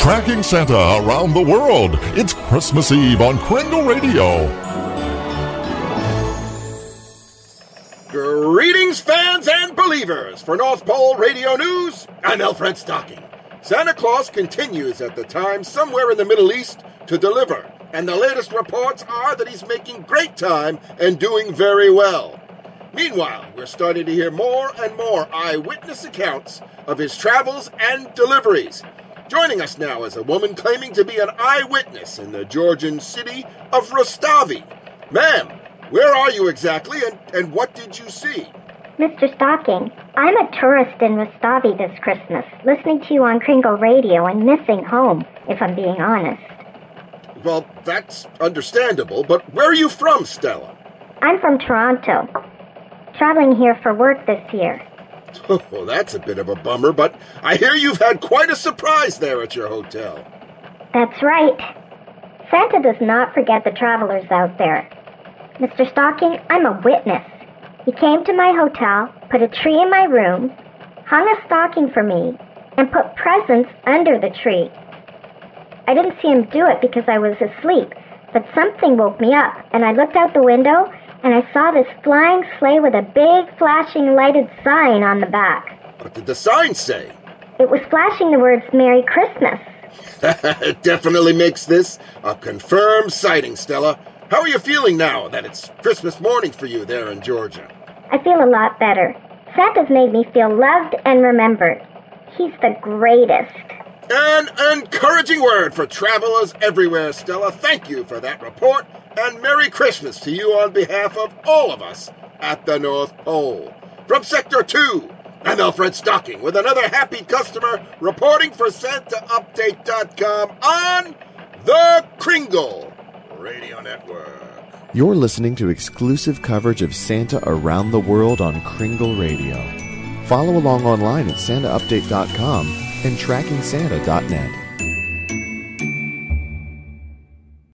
Tracking Santa around the world. It's Christmas Eve on Kringle Radio. Greetings, fans and believers. For North Pole Radio News, I'm Alfred Stocking. Santa Claus continues at the time somewhere in the Middle East to deliver, and the latest reports are that he's making great time and doing very well. Meanwhile, we're starting to hear more and more eyewitness accounts of his travels and deliveries. Joining us now is a woman claiming to be an eyewitness in the Georgian city of Rustavi. Ma'am, where are you exactly, and what did you see? Mr. Stocking, I'm a tourist in Rustavi this Christmas, listening to you on Kringle Radio and missing home, if I'm being honest. Well, that's understandable, but where are you from, Stella? I'm from Toronto, traveling here for work this year. Oh, that's a bit of a bummer, but I hear you've had quite a surprise there at your hotel. That's right. Santa does not forget the travelers out there. Mr. Stocking, I'm a witness. He came to my hotel, put a tree in my room, hung a stocking for me, and put presents under the tree. I didn't see him do it because I was asleep, but something woke me up, and I looked out the window, and I saw this flying sleigh with a big flashing lighted sign on the back. What did the sign say? It was flashing the words, Merry Christmas. It definitely makes this a confirmed sighting, Stella. How are you feeling now that it's Christmas morning for you there in Georgia? I feel a lot better. Santa's made me feel loved and remembered. He's the greatest. An encouraging word for travelers everywhere, Stella. Thank you for that report, and Merry Christmas to you on behalf of all of us at the North Pole. From Sector 2, I'm Alfred Stocking with another happy customer reporting for SantaUpdate.com on the Kringle Radio Network. You're listening to exclusive coverage of Santa around the world on Kringle Radio. Follow along online at SantaUpdate.com and TrackingSanta.net.